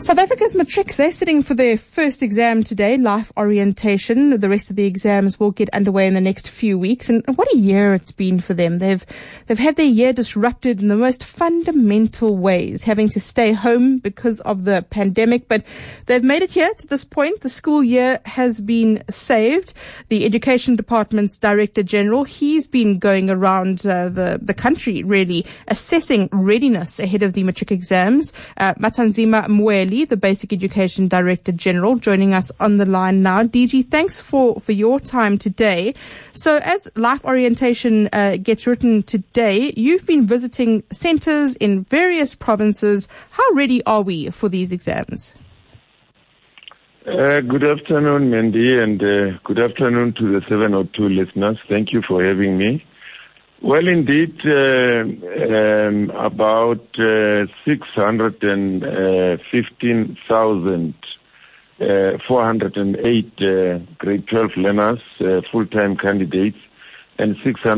South Africa's matrics, they're sitting for their first exam today, life orientation. The rest of the exams will get underway in the next few weeks. And what a year it's been for them. They've had their year disrupted in the most fundamental ways, having to stay home because of the pandemic. But they've made it here to this point. The school year has been saved. The Education Department's Director General, he's been going around the country, really, assessing readiness ahead of the matric exams. Matanzima Mweli, the Basic Education Director General, joining us on the line now. DG, thanks for your time today. So as life orientation gets written today, you've been visiting centres in various provinces. How ready are we for these exams? Good afternoon, Mandy, and good afternoon to the 702 listeners. Thank you for having me. Well, indeed, about 615,408 grade 12 learners, full-time candidates, and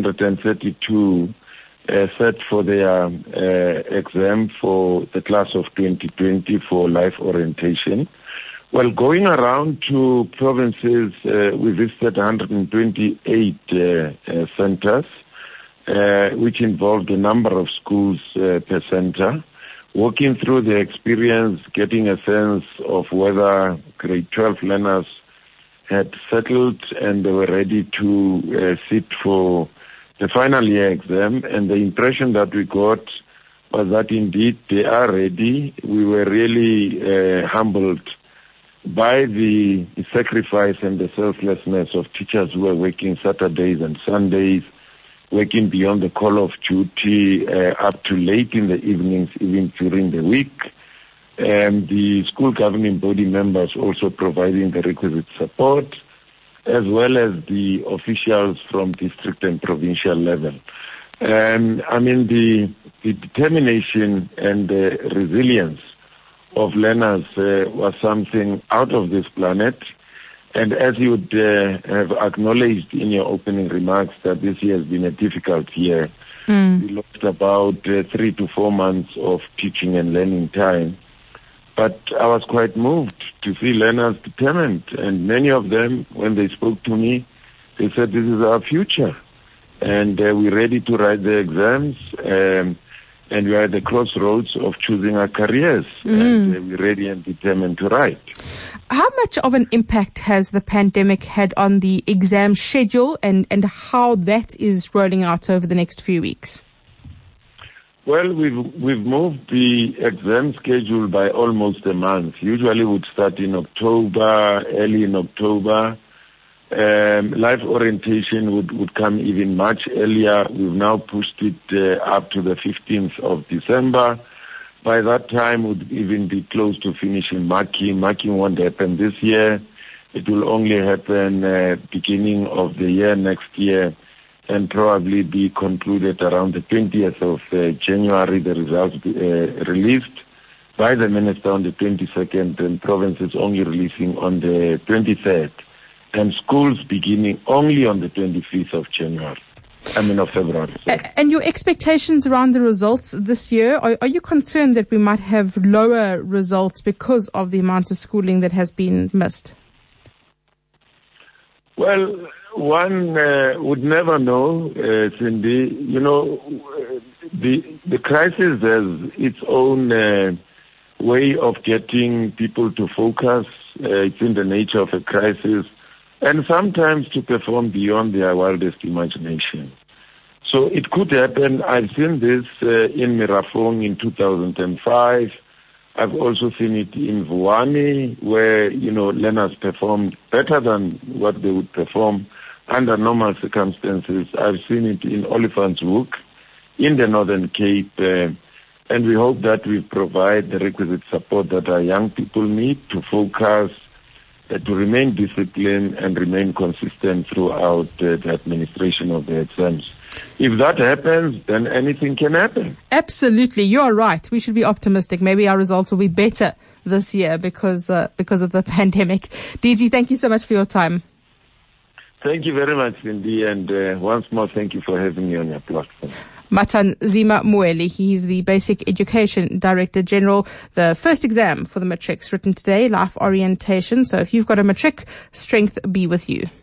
632 set for their exam for the class of 2020 for life orientation. Well, going around to provinces, we visited 128 centers, which involved a number of schools per center, walking through the experience, getting a sense of whether grade 12 learners had settled and they were ready to sit for the final year exam. And the impression that we got was that indeed they are ready. We were really humbled by the sacrifice and the selflessness of teachers who were working Saturdays and Sundays, working beyond the call of duty up to late in the evenings, even during the week. And the school governing body members also providing the requisite support, as well as the officials from district and provincial level. I mean, the determination and the resilience of learners was something out of this planet. And as you would have acknowledged in your opening remarks, that this year has been a difficult year. We lost about 3 to 4 months of teaching and learning time. But I was quite moved to see learners determined. And many of them, when they spoke to me, they said, this is our future. And we're ready to write the exams. And we are at the crossroads of choosing our careers. And we're ready and determined to write. How much of an impact has the pandemic had on the exam schedule and how that is rolling out over the next few weeks? Well, we've moved the exam schedule by almost a month. Usually we'd start in October, early in October. Life orientation would come even much earlier. We've now pushed it up to the 15th of December. By that time, would even be close to finishing marking. Marking won't happen this year. It will only happen beginning of the year next year, and probably be concluded around the 20th of January. The results released by the minister on the 22nd, and provinces only releasing on the 23rd, and schools beginning only on the 25th of January. Of February. And your expectations around the results this year, are you concerned that we might have lower results because of the amount of schooling that has been missed? Well, one would never know, Cindy. You know, the crisis has its own way of getting people to focus. It's in the nature of a crisis, and sometimes to perform beyond their wildest imagination. So it could happen. I've seen this in Mirafong in 2005. I've also seen it in Vuwani, where, learners performed better than what they would perform under normal circumstances. I've seen it in Olifantshoek, in the Northern Cape, and we hope that we provide the requisite support that our young people need to focus, to remain disciplined and remain consistent throughout the administration of the exams. If that happens, then anything can happen. Absolutely. You're right. We should be optimistic. Maybe our results will be better this year because of the pandemic. DG, thank you so much for your time. Thank you very much, Cindy. And once more, thank you for having me on your platform. Matanzima Moeli, he's the Basic Education Director General. The first exam for the matrics written today, life orientation. So if you've got a matric, strength be with you.